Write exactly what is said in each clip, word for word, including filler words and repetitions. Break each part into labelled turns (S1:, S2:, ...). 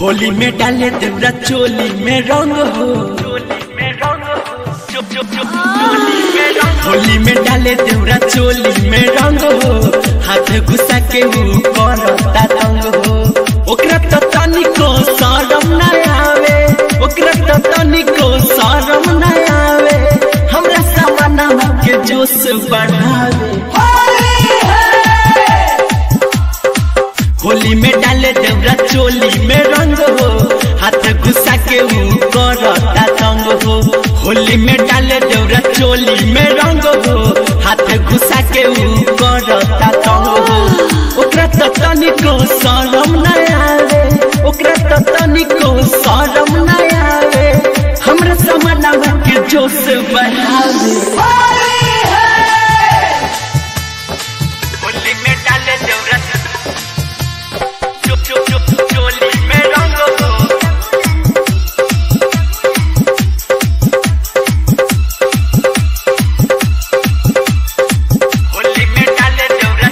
S1: होली में डाले देवरा चोली में रंग हो, होली में डाले देवरा चोली में रंग हो, हाथ घुसा के ऊपर तंग हो। ओकरा तो तनिको शरम न आवे, ओकरा तो तनिको शरम न आवे, हमरा समाना के जोश बढ़ावे। होली में डाले देवरा चोली में रंग हो, हाथ घुसा के ऊपर तंग हो। होली में डाले देवरा चोली में रंग हो, हाथ घुसा के ऊपर तंग हो। ओकरा तो तनिको शरम न आवे, ओकरा तो तनिको शरम न आवे, हमरा समाना के जोश बढ़ावे। होली में डाले देवरा चोली में रंग हो, होली में डाले देवरा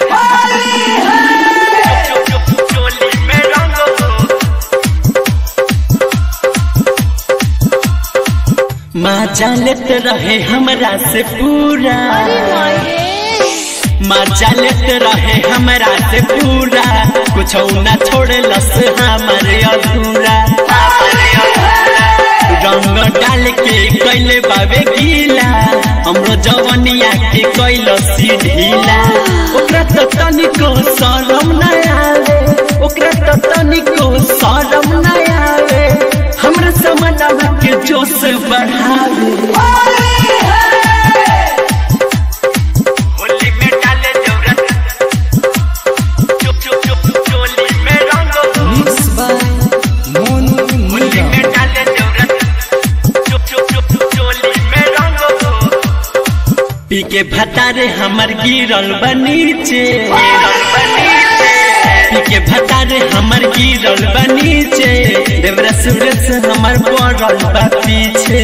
S1: चोली में रंग हो। मजा लेते रहे हमरा से पूरा, मजा लेते रहे हमरा से पूरा, कुछ न छोड़लस हमारे अधूरा। रंग डाल के कैले बाबे गीला, हमरो जवनिया के कैलस ढीला। ओकरा तो तनिको शरम न आवे, ओकरा तो तनिको शरम न आवे, हमरा समाना के जोश बढ़ावे। पी के भतारे हमर गिरल बनीचे, पी के भतारे हमर गिरल बनीचे, देवरा सूरज हमर पड़ल बा पीछे।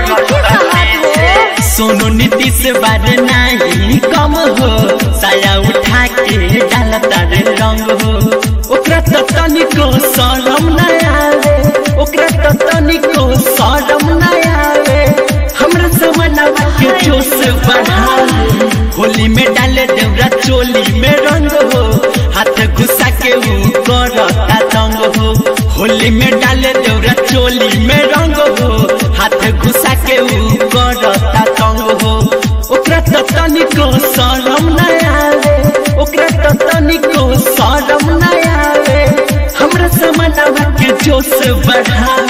S1: सोनू नीतीश बार नहीं कम हो, साया उठा के डालता रे रंग हो। ओकरा तो तनिको शरम न आवे, ओकरा तो तनिको शरम न आवे, हमरा समाना के जोश बढ़ावे। होली में डाले देवरा चोली में रंग हो, हाथ घुसा के ऊपर तंग हो। होली में डाले देवरा चोली में रंग हो, हाथ घुसा के ऊपर तंग हो। ओकरा तो तनिको शरम न आवे, ओकरा तो तनिको शरम न आवे, हमरा समाना के जोश बढ़ावे।